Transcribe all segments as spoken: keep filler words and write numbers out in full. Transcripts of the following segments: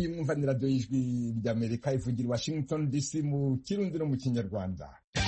iyi mwumva ni radiyo y'ijwi ry'Amerika ivugira i Washington D C mu Kirundi no mu Kinyarwanda.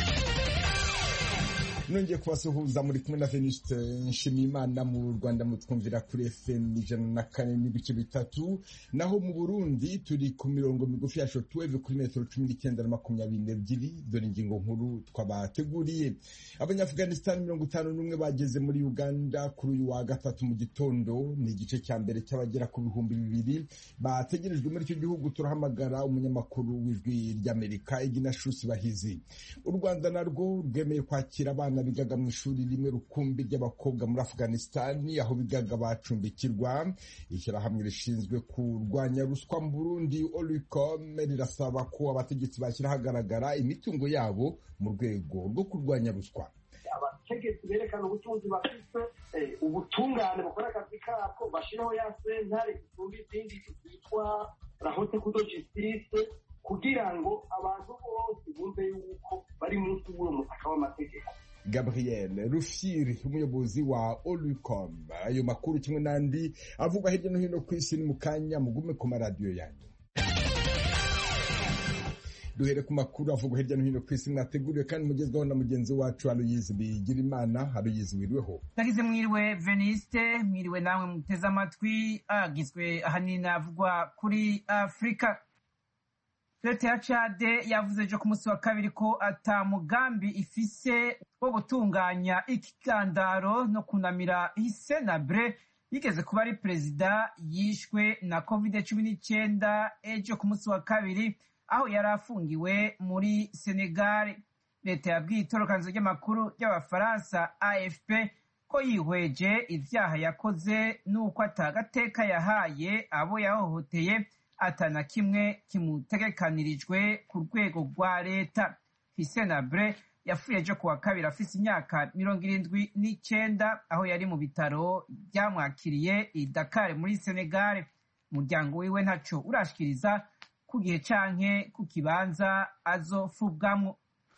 Nongeye kubasuhuza muri kumwe na Venuste Nshimiyimana. Mu Rwanda mutwumvira kuri F M ijana na kane n'ibice bitatu, naho mu Burundi turi ku mirongo migufi ya shortwave kuri metero cumi n'icyenda na makumyabiri n'ebyiri. Dore ingingo nkuru twabateguriye. Abanyaafghanistan mirongo itanu n'umwe bageze muri Uganda kuri uyu wa gatatu mu gitondo. Ni igice cya mbere cy'abagera ku bihumbi bibiri bategerejwe muri icyo gihugu. Turahamagara umunyamakuru w'ijwi ry'Amerika Ignatius Bahizi. U Rwanda narwo rwemeye kwakira abana bigaga mu ishuri rimwe rukumbi ry'abakobwa muri Afghanistan, aho bigaga bacumbikirwa. Ishyirahamwe rishinzwe kurwanya ruswa mu Burundi Olicom rirasaba ko abategetsi bashyira ahagaragara imitungo yabo mu rwego rwo kurwanya ruswa. Abategetsi berekana ubutunzi bafite, ubutungane bukora akazi kako, bashyiraho ya sentare isumba izindi zitwa la haute cour de justice, kugira ngo abantu bose bumve yuko bari munsi y'uwo mutaka w'amategeko. Gabriel Rufyiri, umuyobozi wa Olicom. Ayo makuru kimwe n'andi avugwa hirya no hino ku isi ni mu kanya, mugume ku maradiyo yanyu. Duhere ku makuru avugwa hirya no hino ku isi mwateguriwe kandi mugezwaho na mugenzi wacu Aloyizi Bigirimana. Aloyizi, wiriweho? Tagize mwiriwe Veniste, mwiriwe namwe muteze amatwi. Agizwe ahanini avugwa kuri Afrika. Leta ya Chade yavuze ejo ku munsi wa kabiri ko ata mugambi ifise wo gutunganya ikigandaro no kunamira Hissène Habré yigeze kuba ari perezida yishwe na covid cumi n'icyenda ejo ku munsi wa kabiri aho yari afungiwe muri Senegal. Leta yabwiye itorokanizo ry'amakuru ry'Abafaransa A F P ko yihweje ivyaha yakoze n'uko atagateka yahaye abo yahohoteye atana kimwe kimutegekanirijwe ku rwego rwa leta. Hissène Habré yapfuye ejo kuwa kabiri afise imyaka mirongo irindwi n'icyenda aho yari mu bitaro byamwakiriye i Dakar muri Senegal. Umuryango wiwe ntaco urashikiriza ku gihe canke ku kibanza azofubwamwo.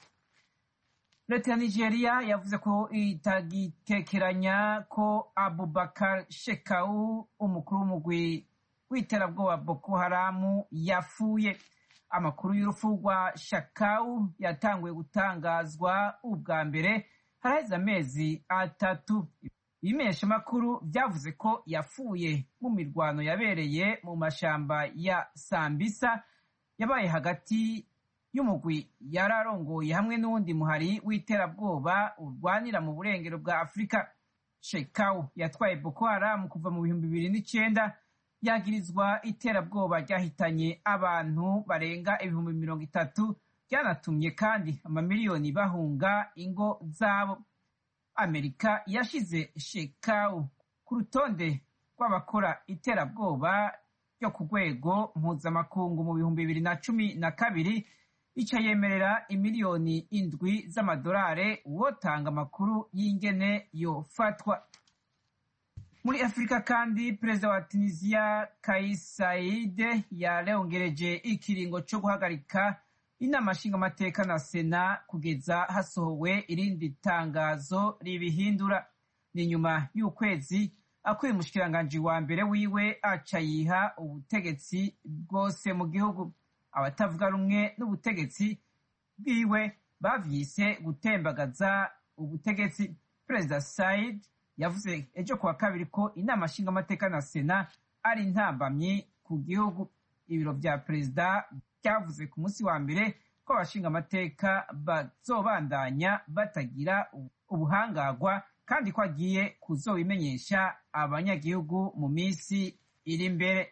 Leta ya Nigeria yavuze ko itagitekeranya ko Abubakar Shekau, umukuru w'umugwi w'iterabwoba Boko Haram, yapfuye. Amakuru y'urupfu rwa Shekau yatanguye gutangazwa ubwa mbere haraheze amezi atatu. Ibimesha makuru vyavuze ko yapfuye mu mirwano yabereye mu mashamba ya Sambisa yabaye hagati y'umugwi yararongoye hamwe n'uwundi muhari w'iterabwoba urwanira mu burengero bwa Afrika. Shekau yatwaye Boko Haram kuva mu bihumbi bibiri n'icyenda. Yagirizwa iterabwoba ryahitanye abantu barenga ibihumbi mirongo itatu, ryanatumye kandi amamiliyoni bahunga ingo zabo. Amerika yashize Shekau ku rutonde rw'abakora iterabwoba ryo ku rwego mpuzamakungu mu bihumbi bibiri na cumi na kabiri, ica yemerera imiliyoni indwi z'amadolari uwotanga amakuru y'ingene yofatwa. Muri Afrika kandi perezida wa Tunisia Kais Saied yarongereje ikiringo cyo guhagarika inama nshingamateka na Sena kugeza hasohowe irindi tangazo ribihindura. Ni nyuma y'ukwezi akuye umushikiranganji wa mbere wiwe aca yiha ubutegetsi bwose mu gihugu. Abatavuga rumwe n'ubutegetsi bwiwe bavyise gutembagaza ubutegetsi. Perezida Saied yavuze ejo kuwa kabiri ko inama nshingamateka na Sena ari intambamyi ku gihugu. Ibiro vya perezida byavuze ku munsi wa mbere ko abashingamateka bazobandanya batagira ubuhangagwa kandi ko agiye kuzobimenyesha abanyagihugu mu minsi iri imbere.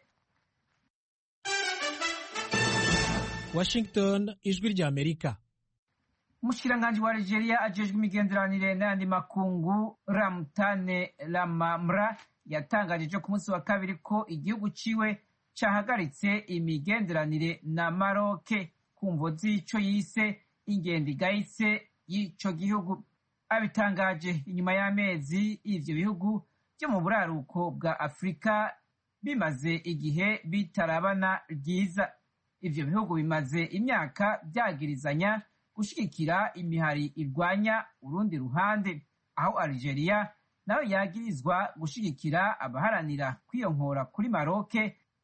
Washington, ijwi rya Amerika. Umushikiranganji wa Algeria ajejwe imigenderanire n'ayandi makungu Ramtane Lamamra yatangaje ejo ku munsi wa kabiri ko igihugu ciwe cahagaritse imigenderanire na Maroc ku mvo z'ico yise ingendo igayitse y'ico gihugu. Abitangaje inyuma y'amezi ivyo bihugu byo mu buraruko bwa Afrika bimaze igihe bitarabana ryiza. Ivyo bihugu bimaze imyaka byagirizanya gushigikira imihari irwanya urundi ruhande, aho Algeria nayo yagirizwa gushigikira abaharanira kwiyonkora kuri Maroc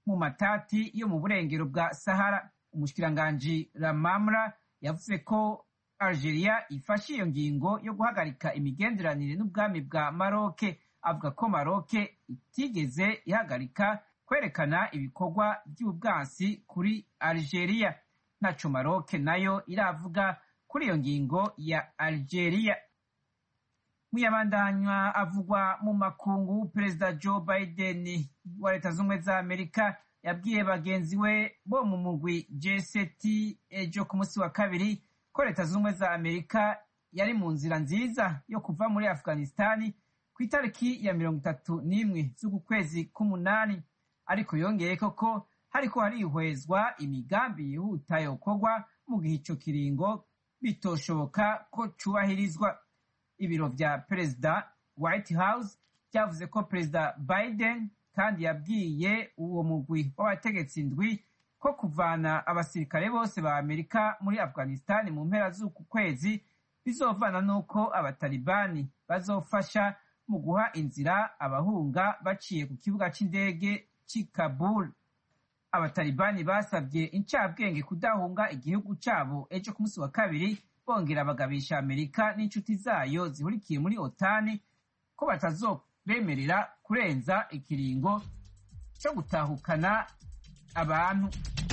mu matati yo mu burengero bwa Sahara. Umushikiranganji Ramamra yavuze ko Algeria ifashe iyo ngingo yo guhagarika imigenderanire n'ubwami bwa Maroc. Avuga ko Maroc itigeze ihagarika kwerekana ibikorwa by'ubwansi kuri Algeria. Naco Maroc nayo iravuga kuri iyo ngingo ya Algeria. Muyabandanywa avugwa mu makungu, Perezida Joe Biden wa Leta Zunze Ubumwe za Amerika yabwiye bagenzi we bo mu mugwi G seven ejo ku munsi wa kabiri ko Leta Zunze Ubumwe za Amerika yari mu nzira nziza yo kuva muri Afghanistan ku itariki ya mirongo itatu n'imwe z'uku kwezi k'umunani, ariko yongeye ko hariko harihwezwa imigambi yihuta yokorwa mu gihe ico kiringo bitoshoboka ko cubahirizwa. Ibiro vya Perezida White House vyavuze ko Perezida Biden kandi yabwiye uwo mugwi w'abategetsi ndwi ko kuvana abasirikare bose ba Amerika muri Afghanistan mu mpera z'uku kwezi bizovana n'uko abatalibani bazofasha mu guha inzira abahunga baciye ku kibuga c'indege c'i Kabul. Abatalibani basabye incabwenge kudahunga igihugu cabo ejo ku munsi wa kabiri, bongera bagabisha Amerika n'inshuti zayo zihurikiye muri OTAN ko batazobemerera kurenza ikiringo cyo gutahukana abantu.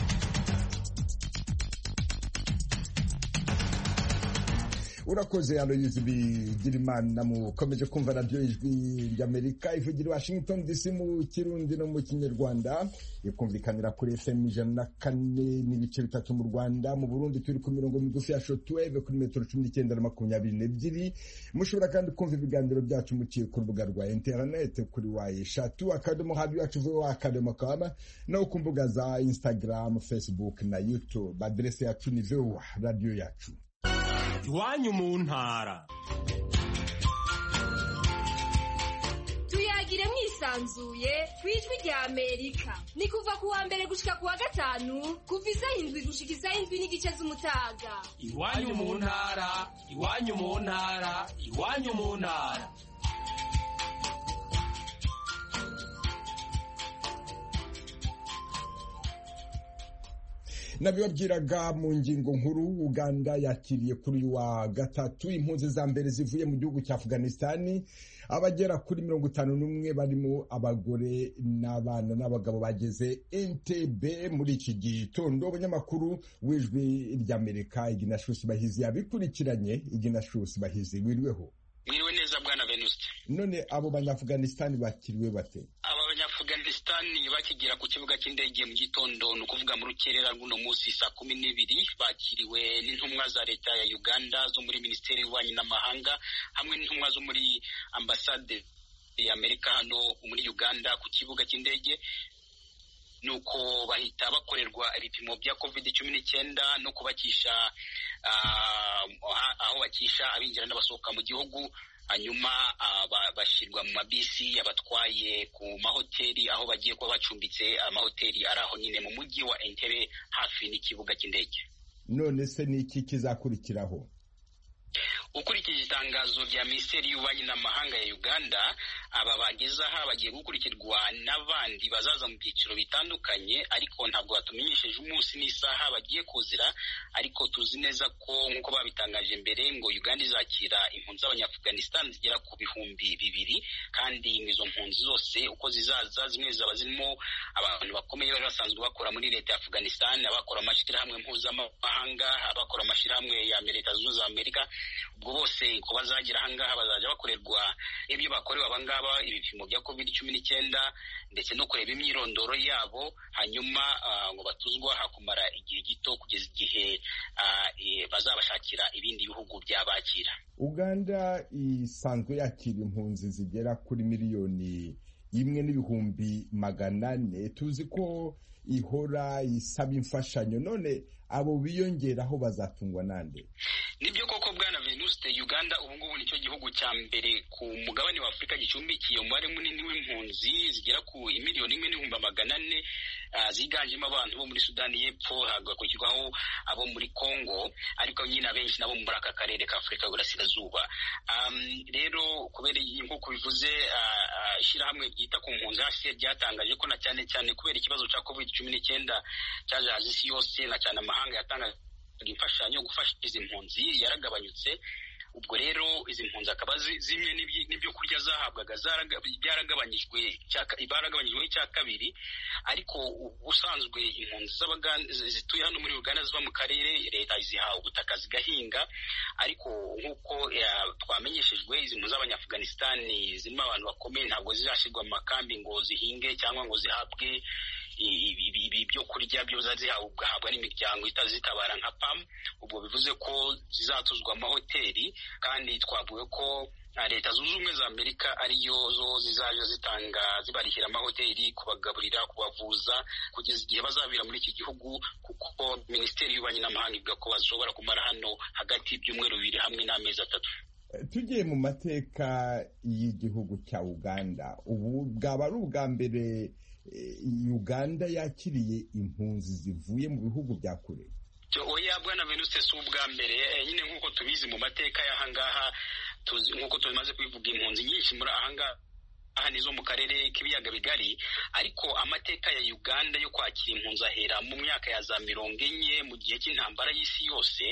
Urakoze Aloyizi Bigirimana. Mukomeje kumva radio Ijwi ry'Amerika ivugira Washington D C mu Kirundi no mu Kinyarwanda, ikumvikanira kuri F M ijana na kane n'ibice bitatu mu Rwanda. Mu Burundi turi ku mirongo migufi ya shortwave kuri metero cumi n'icyenda na makumyabiri n'ebyiri. Mushobora kandi kumva ibiganiro byacu muciye ku rubuga rwa internet kuri wa eshatu akadomo radio yacu vuba akadomo com, no ku mbuga za Instagram, Facebook na YouTube. Adresse yacu ni vuba radio yacu. Iwanyu mu ntara. Tuyagire mwisanzuye kwijwi rya Amerika. Ni kuva ku wa mbere gushika ku wa gatanu kuva isaha indwi gushika isaha indwi n'igice z'umutaga. Iwanyu mu ntara, iwanyu mu ntara, iwanyu mu ntara. Nabibabwiraga mu ngingo nkuru, Uganda yakiriye kuri wa gatatu impunzi za mbere zivuye mu gihugu cya Afghanistan. Abagera kuri mirongo itanu n'umwe barimo abagore n'abana n'abagabo bageze Entebbe muri iki gitondo. Abanyamakuru w'Ijwi ry'Amerika Ignatius Bahizi yabikurikiranye. Ignatius Bahizi, wiriweho? Mwiriwe neza bwana Venuste. None abo banyafghanistan bakiriwe bate? Aba banyafghanistan bakigera ku kibuga cy'indege mu gitondo, no kuvuga mu rukerera runo munsi saa kumi n'ibiri, bakiriwe n'intumwa za leta ya Uganda zo muri Minisiteri y'Ububanyi n'Amahanga hamwe n'intumwa zo muri ambasade ya Amerika hano muri Uganda ku kibuga cy'indege. Nuko bahita bakorerwa ibipimo bya covid cumi n'icyenda no kubakisha uh, aho bakisha abinjira n'abasohoka mu gihugu, hanyuma uh, bashyirwa mu mabisi yabatwaye ku mahoteli aho bagiye kuba bacumbitse, amahoteli ari aho nyine mu mujyi wa Entebbe hafi n'ikibuga cy'indege. None se ni iki kizakurikiraho? Ukurikije itangazo rya Minisiteri y'Ububanyi n'Amahanga ya Uganda, aba bageze aha bagiye gukurikirwa n'abandi bazaza mu byiciro bitandukanye, ariko ntabwo batumenyesheje umunsi n'isaha bagiye kuzira. Ariko tuzi neza ko nk'uko babitangaje mbere ngo Uganda izakira impunzi z'Abanyafghanistan zigera ku bihumbi bibiri, kandi izo mpunzi zose uko zizaza, zimwe zaba zirimo abantu bakomeye bari basanzwe bakora muri leta ya Afghanistan, abakora amashyirahamwe mpuzamahanga, abakora amashyirahamwe ya Leta Zunze Ubumwe za Amerika. Ubwo bose ko bazagira ahangaha bazajya bakorerwa ibyo bakorewe abangaba, ibipimo bya covid cumi n'icyenda ndetse no kureba imyirondoro yabo, hanyuma uh, ngo batuzwa hakumara igihe gito kugeza igihe uh, e, bazabashakira ibindi bihugu byabakira. Uganda isanzwe yakira impunzi zigera kuri miliyoni imwe n'ibihumbi magana ane. Tuzi ko ihora isaba imfashanyo, none abo biyongeraho bazatungwa nande? Nibyo koko bwana Venuste, Uganda ubu ngubu nicyo gihugu cya mbere ku mugabane wa Afurika gicumbikiye umubare munini w'impunzi zigera ku miliyoni imwe n'ibihumbi magana ane ziganjemo abantu bo muri Sudani y'Epfo, hagakurikirwaho abo muri Congo, ariko nyine abenshi nabo muri aka karere ka Afurika y'Uburasirazuba. Rero kubera nk'uko bivuze, ishyirahamwe ryita ku mpunzi hasi ryatangaje ko na cyane cyane kubera ikibazo cya covid cumi n'icyenda cyaje hazi isi yose, na cyane amahanga yatangaje imfashanyo gufasha izi mpunzi yaragabanyutse. Ubwo rero izi mpunzi akaba zimwe n'ibyo kurya zahabwaga byaragabanyijwe baragabanyijwe icya kabiri, ariko ubusanzwe impunzi zituye hano muri Uganda ziva mu karere leta izihawe ubutaka zigahinga, ariko nk'uko twamenyeshejwe izi mpunzi z'Abanyaafghanistani zirimo abantu bakomeye, ntabwo zizashyirwa mu makambi ngo zihinge cyangwa ngo zihabwe ibyo kurya byo zihabwa n'imiryango itazitabara nka P A M. Ubwo bivuze ko zizatuzwa amahoteli, kandi twavuye ko Leta Zunze Ubumwe za Amerika ariyo zo zizaje zitanga zibarihira amahoteli, kubagaburira, kubavuza kugeza igihe bazabira muri iki gihugu, kuko Minisiteri y'Ububanyi n'Amahanga ivuga ko bashobora kumara hano hagati y'ibyumweru bibiri hamwe n'amezi atatu. Tugiye mu mateka y'igihugu cya Uganda, ubu bwaba ari ubwa mbere Uganda yakiriye impunzi zivuye mu bihugu bya kure? Oya bwana Venuste, si ubwa mbere. Nyine nk'uko tubizi mu mateka y'ahangaha, nk'uko tumaze kubivuga, impunzi nyinshi muri ahangaha aha nizo mu karere k'ibiyaga bigari, ariko amateka ya Uganda yo kwakira impunzi ahera mu myaka ya za mirongo enye mu gihe cy'intambara y'isi yose,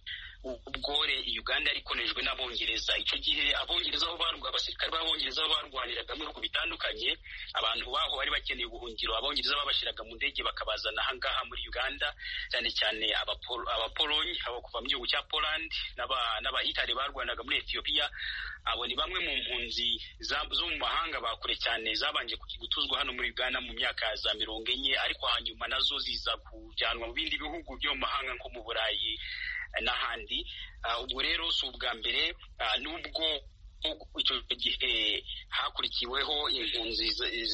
ubwo Uganda yari ikonejwe n'Abongereza. Icyo gihe Abongereza aho barwa abasirikare b'Abongereza aho barwaniraga mu bihugu bitandukanye, abantu baho bari bakeneye ubuhungiro, Abongereza babashyiraga mu ndege bakabazana ahangaha muri Uganda, cyane cyane Abapolonyi abo kuva mu gihugu cya Poland n'Aba-Itali barwanaga muri Ethiopia. Abo ni bamwe mu mpunzi zo mu mahanga bakure cyane zabanje gutuzwa hano muri Uganda mu myaka ya za mirongo enye, ariko hanyuma nazo ziza kujyanwa mu bindi bihugu byo mu mahanga nko mu Burayi n'ahandi. Ubwo rero si ubwa mbere, nubwo icyo gihe hakurikiweho impunzi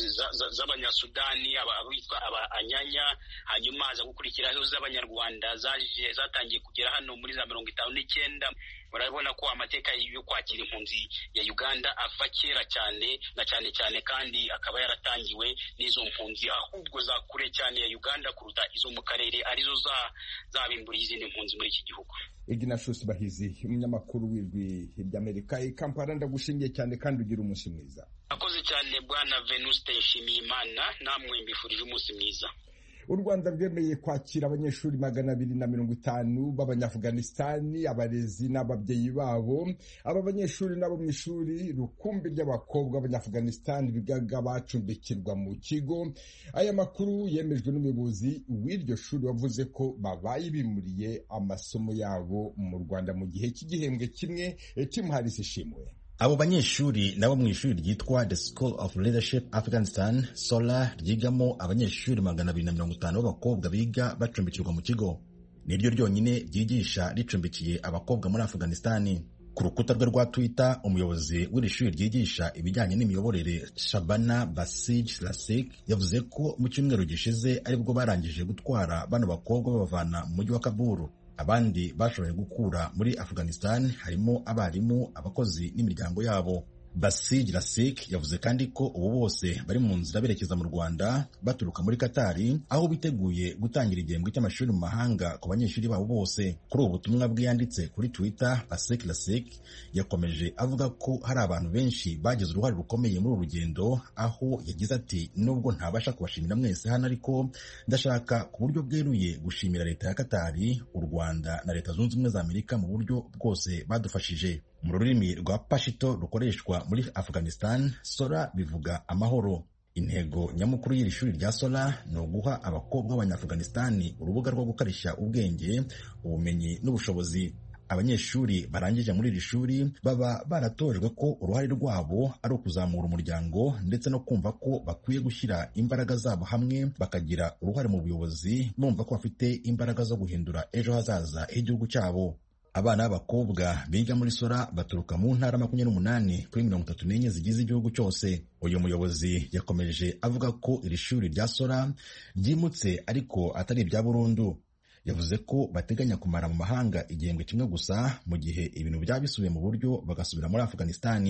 z'Abanyasudani abitwa Abanyanya, hanyuma haza gukurikiraho z'Abanyarwanda zaje zatangiye kugera hano muri za mirongo itanu n'icyenda. Murabona ko amateka yo kwakira impunzi ya Uganda ava kera cyane, na cyane cyane kandi akaba yaratangiwe n'izo mpunzi ahubwo za kure cyane ya Uganda kuruta izo mu karere arizo zabimburiye izindi mpunzi muri iki gihugu. Ignatius Bahizi, umunyamakuru w'Ijwi ry'Amerika i Kampala, ndagushingiye cyane kandi ugira umunsi mwiza. Akoze cyane bwana Venuste Nshimiyimana, namwe mbifurije umunsi mwiza. U Rwanda rwemeye kwakira abanyeshuri magana abiri na mirongo itanu b'Abanyaafghanistani, abarezi n'ababyeyi babo. Aba banyeshuri nabo mu ishuri rukumbi ry'abakobwa b'Abanyaafghanistani bigaga bacumbikirwa mu kigo. Aya makuru yemejwe n'umuyobozi w'iryo shuri wavuze ko babaye bimuriye amasomo yabo mu Rwanda mu gihe cy'igihembwe kimwe. Tim Harris ishimwe. Abo banyeshuri nabo mu ishuri ryitwa The School of Leadership Afghanistan Sola, ryigamo abanyeshuri magana abiri na mirongo itanu b'abakobwa biga bacumbikirwa mu kigo. Niryo ryonyine ryigisha ricumbikiye abakobwa muri Afghanistani. Ku rukuta rwe rwa Twitter, umuyobozi w'iri shuri ryigisha ibijyanye n'imiyoborere Shabana Basij Lasik yavuze ko mu cyumweru gishize aribwo barangije gutwara bano bakobwa babavana mu mujyi wa Kabul. Abandi bashoboye gukura muri Afghanistan harimo abarimu, abakozi n'imiryango yabo. Basij Lasik yavuze kandi ko ubu bose bari mu nzira berekeza mu Rwanda baturuka muri Katari, aho biteguye gutangira igihembwe cy'amashuri mu mahanga ku banyeshuri babo bose. Kuri ubu butumwa bwiyanditse kuri Twitter, Basij Lasik yakomeje avuga ko hari abantu benshi bagize uruhare rukomeye muri uru rugendo, aho yagize ati, nubwo ntabasha kubashimira mwese hano, ariko ndashaka ku buryo bweruye gushimira leta ya Katari, u Rwanda na Leta Zunze Ubumwe za Amerika mu buryo bwose badufashije. Mu rurimi rwa Pashto rukoreshwa muri Afghanistan, Sola bivuga amahoro. Intego nyamukuru y'iri shuri rya Sola ni uguha abakobwa b'Abanyafghanistani urubuga rwo gukarishya ubwenge, ubumenyi n'ubushobozi. Abanyeshuri barangije muri iri shuri baba baratojwe ko uruhare rwabo ari ukuzamura umuryango ndetse no kumva ko bakwiye gushyira imbaraga zabo hamwe bakagira uruhare mu buyobozi, bumva ko bafite imbaraga zo guhindura ejo hazaza h'igihugu cyabo. Abana b'abakobwa biga muri Sola baturuka mu ntara makumyabiri n'umunani kuri mirongo itatu n'enye zigize igihugu cyose. Uyu muyobozi yakomeje avuga ko iri shuri rya Sola ryimutse ariko atari ibya burundu. Yavuze ko bateganya kumara mu mahanga igihembwe kimwe gusa, mu gihe ibintu byaba bisubiye mu buryo bagasubira muri Afghanistani.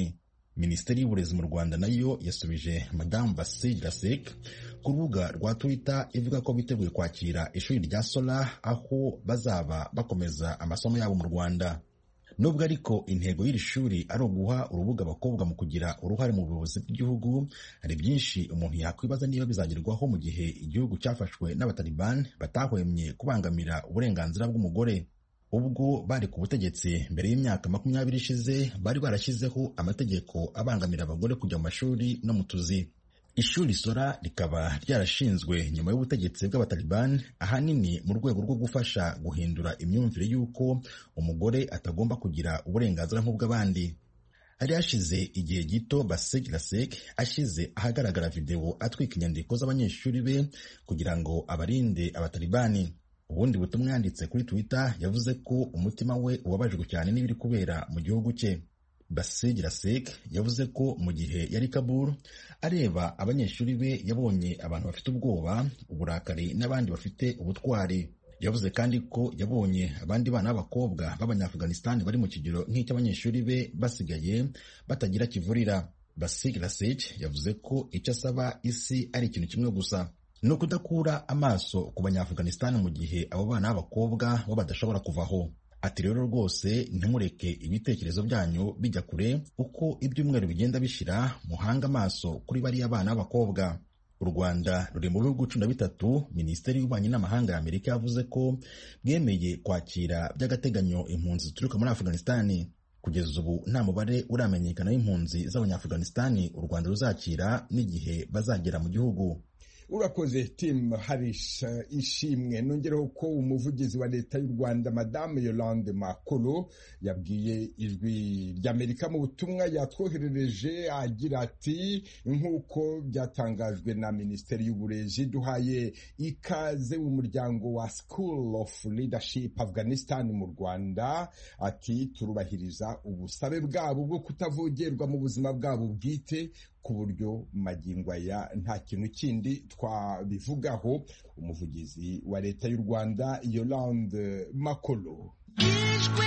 Minisiteri y'uburezi mu Rwanda nayo yasubije Madame Basile Lasek ku rubuga rwa Twitter ivuga ko biteguye kwakira ishuri rya Solar aho bazaba bakomeza amasomo yabo mu Rwanda. Nubwo ariko intego y'iri shuri ari uguha urubuga abakobwa mu kugira uruhare mu buyobozi bw'igihugu, hari byinshi umuntu yakwibaza niba bizagerwaho mu gihe igihugu cyafashwe n'abatalibani batahwemye kubangamira uburenganzira bw'umugore. Ubwo bari ku butegetsi mbere y'imyaka makumyabiri ishize, bari barashyizeho amategeko abangamira abagore kujya mu mashuri no mu tuzi. Ishuri Sora rikaba ryarashinzwe nyuma y'ubutegetsi bw'abatalibani, ahanini mu rwego rwo gufasha guhindura imyumvire y'uko umugore atagomba kugira uburenganzira nk'ubw'abandi. Hari hashize igihe gito Basile Lasek ashyize ahagaragara video atwika inyandiko z'abanyeshuri be kugira ngo abarinde abatalibani. Ubundi butumwa yanditse kuri Twitter yavuze ko umutima we ubabajwe cyane n'ibiri kubera mu gihugu cye. Basile Lasek yavuze ko mu gihe yari Kabul areba abanyeshuri be yabonye abantu bafite ubwoba, uburakari n'abandi bafite ubutwari. Yavuze kandi ko yabonye abandi bana b'abakobwa b'Abanyaafghanistan bari mu kigero nk'icy'abanyeshuri be basigaye batagira kivurira. Basile Lasek yavuze ko icyo asaba isi ari ikintu kimwe gusa, ni ukudakura amaso ku Banyafghanistan mu gihe abo bana b'abakobwa bo badashobora kuvaho. Ati rero rwose ntimureke ibitekerezo byanyu bijya kure, uko ibyumweru bigenda bishira muhanga amaso kuri bariya bana b'abakobwa. U Rwanda ruri mu bihugu cumi na bitatu Minisiteri y'Ububanyi n'Amahanga ya Amerika yavuze ko bwemeye kwakira by'agateganyo impunzi zituruka muri Afghanistan. Kugeza ubu nta mubare uramenyekana w'impunzi z'Abanyafghanistan u Rwanda ruzakira n'igihe bazagera mu gihugu. Urakoze Tim Harris ishimwe. Nongereho ko umuvugizi wa leta y'u Rwanda Madame Yolande Makolo yabwiye ijwi ry'Amerika mu butumwa yatwoherereje agira ati, nk'uko byatangajwe na Minisiteri y'Uburezi, duhaye ikaze umuryango wa School of Leadership Afghanistan mu Rwanda. Ati turubahiriza ubusabe bwabo bwo kutavogerwa mu buzima bwabo bwite ku buryo magingo aya nta kintu kindi twabivugaho. Umuvugizi wa leta y'u Rwanda Yolande Makolo. Ijwi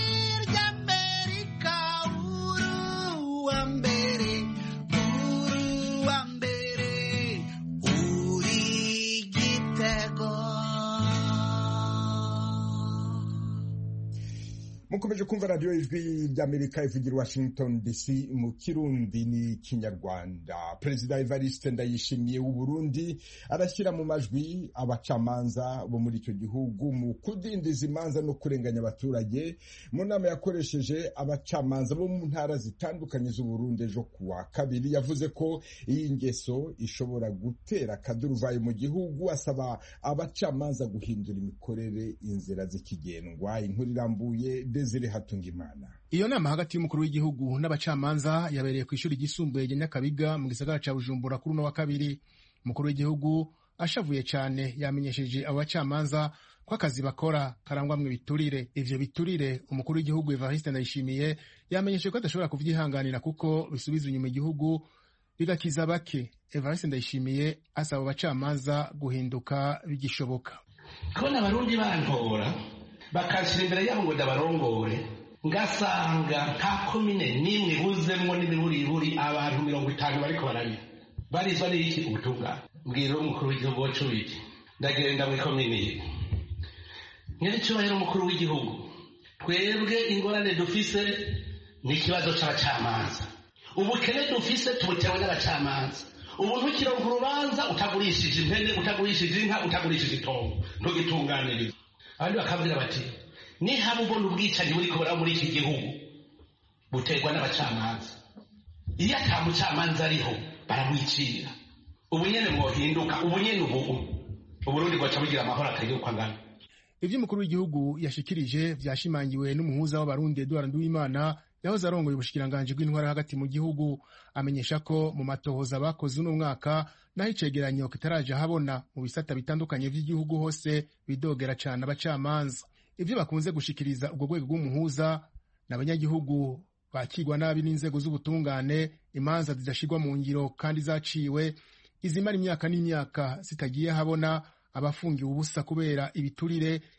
ry'Amerika, uru wa mbere, uru wa mbere, uri Gitego. Mukomeje kumva radio ijwi ry'Amerika ivugira Washington D C mu Kirundi ni Kinyarwanda. Perezida Evariste Ndayishimiye w'u Burundi arashyira mu majwi abacamanza bo muri icyo gihugu mu kudindiza imanza no kurenganya abaturage. Mu nama yakoresheje abacamanza bo mu ntara zitandukanye z'u Burundi ejo kuwa kabiri, yavuze ko iyi ngeso ishobora gutera akaduruvayo mu gihugu, asaba abacamanza guhindura imikorere, inzira zikigendwa. Inkuru irambuye Desire Hatungimana. Iyo nama hagati y'umukuru w'igihugu n'abacamanza yabereye ku ishuri ryisumbuye rya Nyakabiga mu gisagara ca Bujumbura kuri uno wa kabiri. Umukuru w'igihugu ashavuye cyane yamenyesheje abo bacamanza ko akazi bakora karangwamwe biturire. Ivyo biturire umukuru w'igihugu Evariste Ndayishimiye yamenyesheje ko adashobora kuvyihanganira kuko bisubiza inyuma igihugu bigakiza bake. Evariste Ndayishimiye asaba abacamanza guhinduka bigishoboka. Kubona abarundi bantora bakashira imbere yabo ngo ndabarongore, ngasanga nta komine nimwe buzemwo n'imiburiburi abantu mirongo itanu bariko bararira barizwa n'iki ubutungane. Mbwira umukuru w'igihugu wacu wiki ndagenda mu komine nyir'icyubahiro umukuru w'igihugu, twebwe ingorane dufise ni ikibazo c'abacamanza. Ubukene dufise tubutewe n'abacamanza. Ubu ntukironka urubanza utagurishije impene, utagurishije inka, utagurishije itongo, ntugitunganiriza. Abandi bakabwira bati nihaba ubona ubwicanyi buri kubera muri iki gihugu buterwa n'abacamanza, iyo ata mucamanza ariho baramwicira. Ubu nyene mwohinduka, ubu nyene ubu Uburundi bwaca bugira amahoro atagira uko angana. Ivyo umukuru w'igihugu yashikirije vyashimangiwe n'umuhuza w'abarundi Edouard Nduwimana yahoze arongoye ubushikiranganje bw'intwara hagati mu gihugu. Amenyesha ko mu matohoza bakoze uno mwaka naho icegeranyo kitaraje habona mu bisata bitandukanye vy'igihugu hose bidogera cane abacamanza. Ivyo bakunze gushikiriza ubwo rwego rw'umuhuza n'abanyagihugu bakigwa nabi n'inzego z'ubutungane, imanza zidashirwa mu ngiro kandi zaciwe, izimara imyaka n'imyaka zitagiye habona, abafungiwe ubusa kubera ibiturire,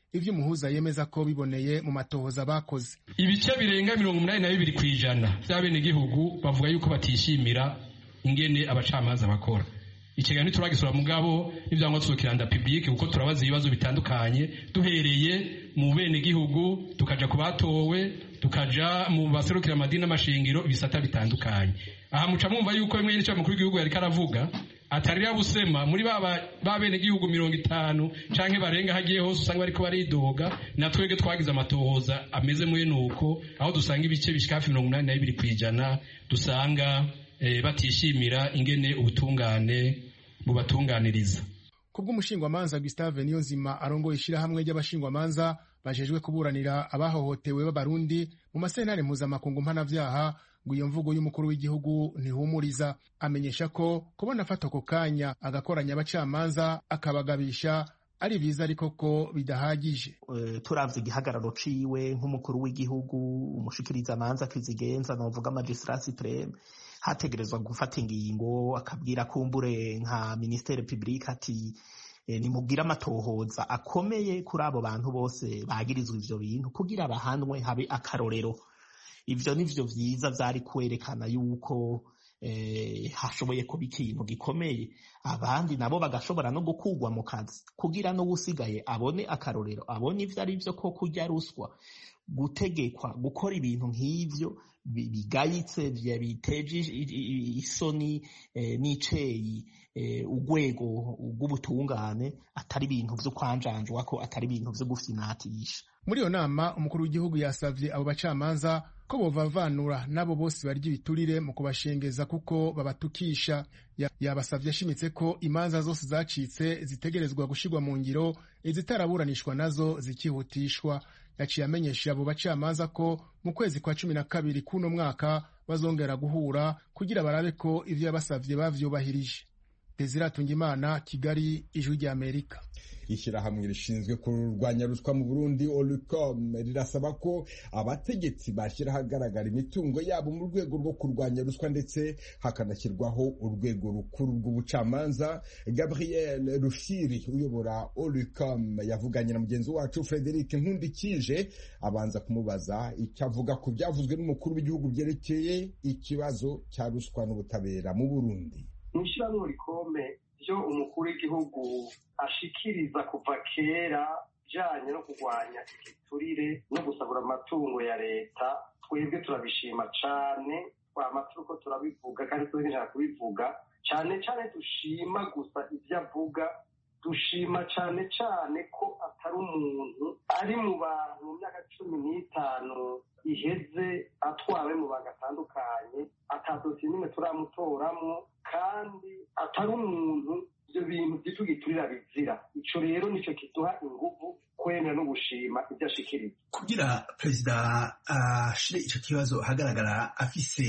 ivyo umuhuza yemeza ko biboneye mu matohoza bakoze. Ibice birenga mirongo umunani na bibiri kw'ijana vy'abenegihugu bavuga yuko batishimira ingene abacamanza bakora. Ikiganiro turagisura mugabo n'ivyangwa twukiranda public kuko turabaza ibibazo bitandukanye duhereye mu bene gihugu tukaja kubatowe tukaja mu baserukira amadini n'amashingiro ibisata bitandukanye. Aha muca mwumva yuko imwe n'icyo mukuru w'igihugu yari karavuga atarira busema muri baba babene gihugu mirongo itanu canke barenga hagiye hose usanga bariko baridoga na twege twagize amatohoza ameze muri nuko aho dusanga ibice bishika hafi mirongo umunani na bibiri kw'ijana dusanga E, batishimira ingene ubutungane bubatunganiriza. Kubw'umushingwamanza Gustave Niyonzima arongoye ishirahamwe ry'abashingwamanza bajejwe kuburanira abahohotewe b'abarundi mu masentare mpuzamakungu mpanavyaha ngo iyo mvugo y'umukuru w'igihugu ntihumuriza. Amenyesha ko kubona afata ako kanya agakoranya abacamanza akabagabisha ari biza ariko ko bidahagije. Uh, turavye igihagararo ciwe nk'umukuru w'igihugu umushikiriza amanza kizigenza novuga magistrat supreme hategerezwa gufata ingingo akabwira kumbure nka ministere publique ati e, nimubwira amatohoza akomeye kuri abo bantu bose bagirizwa ivyo bintu kugira abahanwe habe akarorero. Ivyo nivyo vyiza vyari kwerekana yuko eh, hashoboye kuba ikintu gikomeye abandi nabo bagashobora no gukugwa mu kazi kugira no usigaye abone akarorero abone ivyo ari vyo ko kurya ruswa gutegekwa gukora ibintu nk'ivyo bigayitse biteje isoni eh, n'iceyi eh, urwego rw'ubutungane atari ibintu vyo kwanjanjwa ko atari ibintu vyo gufinatisha. Muri iyo nama umukuru w'igihugu yasavye abo bacamanza ko bovavanura nabo bose barya ibiturire mu kubashengeza kuko babatukisha. Yabasavye ashimitse ko imanza zose zacitse zitegerezwa gushirwa mu ngiro izitaraburanishwa nazo zikihutishwa. Yaciye amenyesha abo bacamanza ko mu kwezi kwa cumi na kabiri kuno mwaka bazongera guhura kugira barabe ko ivyo yabasavye bavyubahirije. Desire Tungimana, Kigali, Ijwi rya Amerika. Ishyirahamwe rishinzwe kurwanya ruswa mu Burundi Olicom rirasaba ko abategetsi bashyira ahagaragara imitungo yabo mu rwego rwo kurwanya ruswa ndetse hakanashyirwaho urwego rukuru rw'ubucamanza. Gabriel Rufyiri uyobora Olicom yavuganye na mugenzi wacu Frederic Nkundikije abanza kumubaza icyo avuga ku byavuzwe n'umukuru w'igihugu byerekeye ikibazo cya ruswa n'ubutabera mu Burundi. Ishyirahamwe Olicom byo umukuru w'igihugu ashikiriza kuva kera bijanye no kurwanya igiturire no gusabura amatungo ya leta twebwe turabishima cane twama turiko turabivuga kandi tugejeje kubivuga cane cane dushima gusa ivyo avuga dushima cane cane ko atari umuntu ari mu bantu mu myaka cumi n'itanu iheze atwawe mu bantu atandukanye atadosiye nimwe turamutoramwo kandi atari umuntu ivyo bintu vyitugiturira bizira. Ico rero nico kiduha inguvu kwemera no gushima ivyo ashikiriza. Kugira perezida ashire uh, ico kibazo hagaragara afise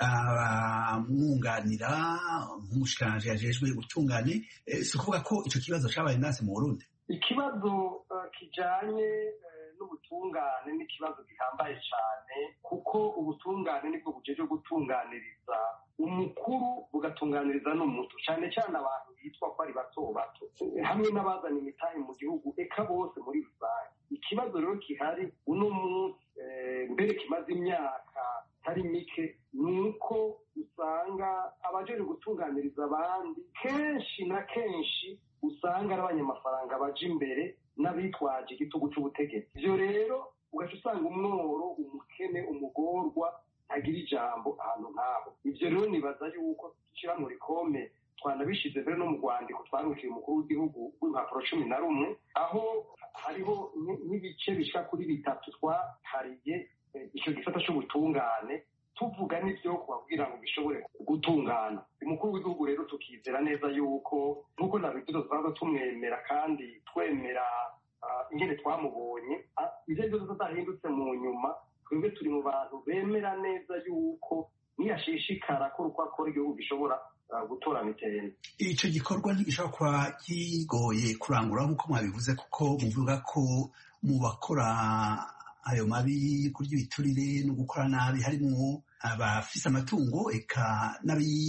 abamwunganira uh, nk'umushikiranganje yajejwe ubutungane eh, si ukuvuga ko ico kibazo cabaye nase mu Burundi. Ikibazo uh, kijanye uh, n'ubutungane ni ikibazo gihambaye cane kuko ubutungane nibwo bujeje gutunganiriza umukuru bugatunganiriza n'umutu cane cane abantu bitwa ko ari bato bato hamwe n'abazana imitahe mu gihugu eka bose muri rusange. Ikibazo rero kihari uno munsi e, mbere kimaze imyaka tari mike nuko usanga abajeje gutunganiriza abandi kenshi na kenshi usanga ari abanyamafaranga baje imbere n'abitwaje igitugu c'ubutegetsi. Ivyo rero ugaca usanga umworo umukene umugorwa ntagira ijambo ahantu nk'aho. Ivyo rero nibaza yuko dushira muri kome twanabishize mbere no mu rwandiko twarukiye umukuru w'igihugu w'impapuro cumi na rumwe aho hariho n'ibice bishika kuri bitatu twahariye ico gisata c'ubutungane tuvuga n'ivyo kubabwira ngo bishobore gutungana. Umukuru w'igihugu rero tukizera neza yuko nk'uko nabivuze twaza tumwemera kandi twemera uh, ingene twamubonye ivyo byose tutahindutse mu nyuma twebwe turi mu bantu bemera neza yuko niyashishikara ko uko akora igihugu gishobora uh, gutorana iterambere. Ico gikorwa ntigishobora kuba kigoye kurangura nk'uko mwabivuze kuko muvuga ko mu bakora ayo mabi kurya ibiturire no gukora nabi harimwo abafise amatungo eka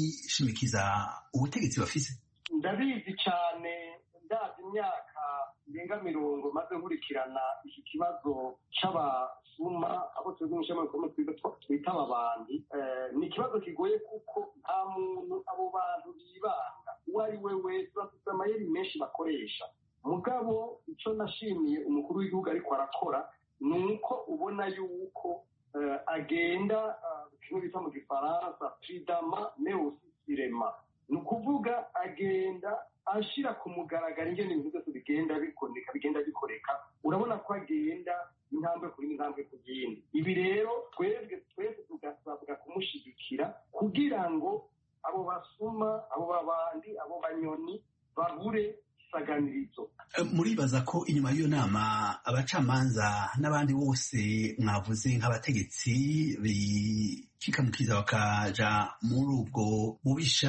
n'abishimikiza ubutegetsi bafise. Ndabizi cane ndavye imyaka irenga mirongo maze nkurikirana iki kibazo c'abasuma abo twebwe mw'ishami twita ababandi ni ikibazo kigoye kuko nta muntu abo bantu bibanga uwo ari we wese bafite amayeri menshi bakoresha. Mugabo ico nashimiye umukuru w'igihugu ariko arakora ni uko ubona yuko agenda kimwe bita mu gifaransa pridama neosirema, ni ukuvuga agenda ashira ku mugaragaro ingene ibintu byose bigenda bikoneka bigenda bikoreka. Urabona ko agenda intambwe kuri intambwe ku yindi. Ibi rero twebwe twese tugasabwa kumushigikira kugira ngo abo basuma abo babandi abo banyoni babure isaganirizo. Muribaza ko inyuma y'iyo nama abacamanza n'abandi bose mwavuze nk'abategetsi bikikamukiza bakaja muri ubwo bubisha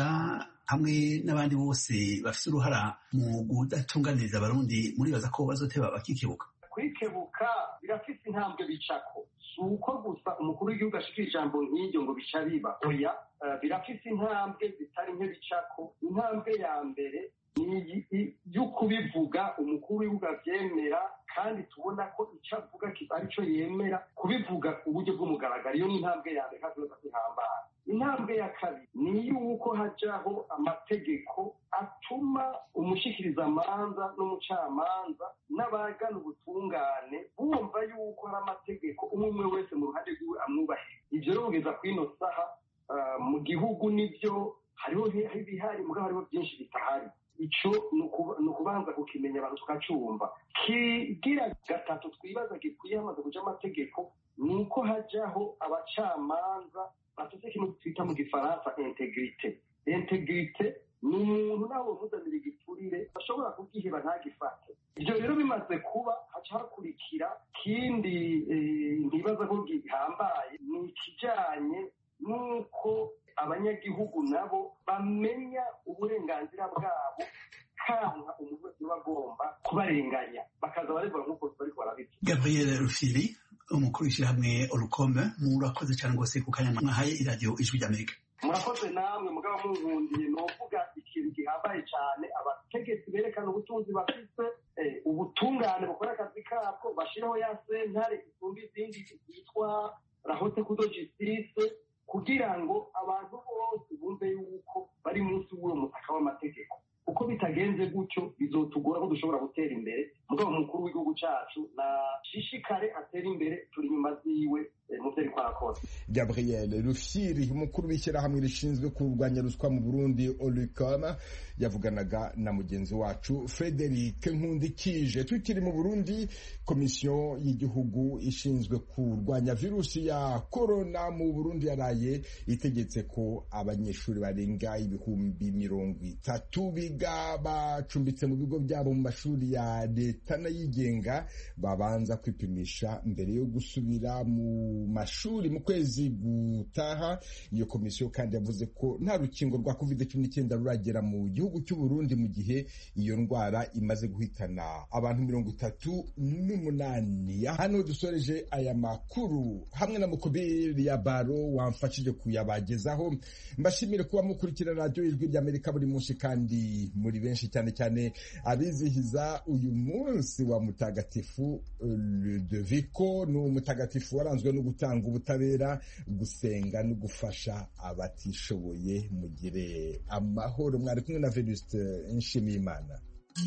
hamwe n'abandi bose bafite uruhara mu kudatunganiriza abarundi, muribaza ko bazoteba bakikebuka? Kwikebuka birafise intambwe bicako, si uko gusa umukuru w'igihugu ashikira ijambo nk'iryo ngo bica biba oya, birafise intambwe zitari nke bicako. Intambwe ya mbere ni y'ukubivuga umukuru w'igihugu avyemera kandi tubona ko icyo avuga ari cyo yemera kubivuga ku buryo bw'umugaragaro. Iyo ni intambwe ya mbere kandi ihambaye. Intambwe ya kabiri ni yuko hajaho amategeko atuma umushikirizamanza n'umucamanza n'abagana ubutungane bumva yuko hari amategeko umwe umwe wese mu ruhande rwiwe amwubahiriza. Ivyo rero kugeza kw'ino saha mu gihugu nivyo hariho ibihari mugabo hariho byinshi bitahari. Ico ni ukubanza kukimenya abantu tukacumva. Kigira gatatu twibaza gikwiye hamaze kuja amategeko ni uko hajaho abacamanza bafite ikintu twita mu gifaransa integrite. Integrite ni umuntu nawe muzanira igiturire bashobora kubwiheba ntagifate. Ivyo rero bimaze kuba haca hakurikira kindi ntibaza ko gihambaye ni ikijanye n'uko abanyagihugu nabo bamenya uburenganzira bwabo kanka umuntu wese bagomba kubarenganya bakaza barebwa nk'uko bariko barabica. Gabriel Rufyiri, umukuru w'ishyirahamwe Orukome, murakoze cyane rwose ku kanya mwahaye iradiyo Ijwi ry'Amerika. Murakoze namwe mugabo munkundiye novuga ikintu gihambaye cyane, abategetsi berekana ubutunzi bafise, ubutungane bukora akazi kabwo, bashireho ya sentare isumba izindi yitwa la haute cour de justice kugira ngo abantu bose bumve yuko bari munsi w'uwo mutaka w'amategeko. Uko bitagenze gutyo bizotugora ko dushobora gutera imbere. Mugabo umukuru w'igihugu cacu na shishikare atera imbere, turi inyuma ziwe mu vyo ariko arakora. Gabriel Rufyiri, umukuru w'ishyirahamwe rishinzwe kurwanya ruswa mu Burundi Orukome, yavuganaga na mugenzi wacu Frederic Nkundikije. Tukiri mu Burundi, komisiyo y'igihugu ishinzwe kurwanya virusi ya corona mu Burundi yaraye itegetse ko abanyeshuri barenga ibihumbi mirongo itatu biga bacumbitse mu bigo byabo mu mashuri ya leta n'ayigenga babanza kwipimisha mbere yo gusubira mu mashuri mu kwezi gutaha. Iyo komisiyo kandi yavuze ko nta rukingo rwa covid cumi n'icyenda ruragera mu gihugu cy'u Burundi mu gihe iyo ndwara imaze guhitana abantu mirongo itatu n'umunani. Hano dusoreje aya makuru hamwe na Mukobiri ya Baro wamfashije kuyabagezaho. Mbashimire kuba mukurikira radio Ijwi ry'Amerika buri munsi kandi muri benshi, cyane cyane abizihiza uyu munsi wa mutagatifu Ludovico. ni umutagatifu waranzwe no gutanga ubutabera, gusenga no gufasha abatishoboye. Mugire amahoro. Mwari kumwe na Venuste Nshimiyimana.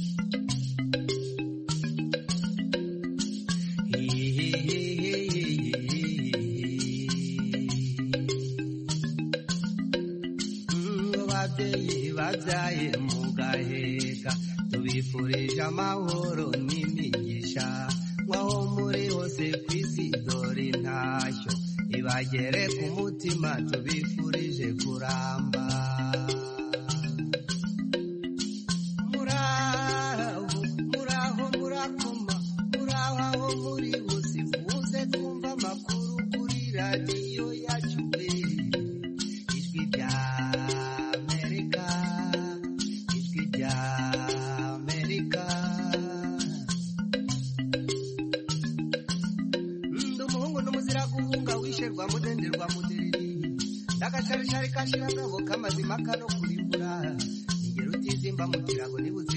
Babyeyi babyaye mugaheka, tubifurije amahoro n'imigisha, mwaho muri hose ku isi dore intashyo ibagere ku mutima, tubifurije kuramba. Muraho muraho murakoma, muraho aho muri bose muze kumva amakuru kuri radiyo yacu Ijwi rya Amerika, Ijwi rya Amerika. Ndi umuhungu n'umuzira guhunga wisherwa mudenderwa mudereri, ndakasharishari kashira ngabo kamazima kano kurimbura, ingero utizimba mu kirago nibuze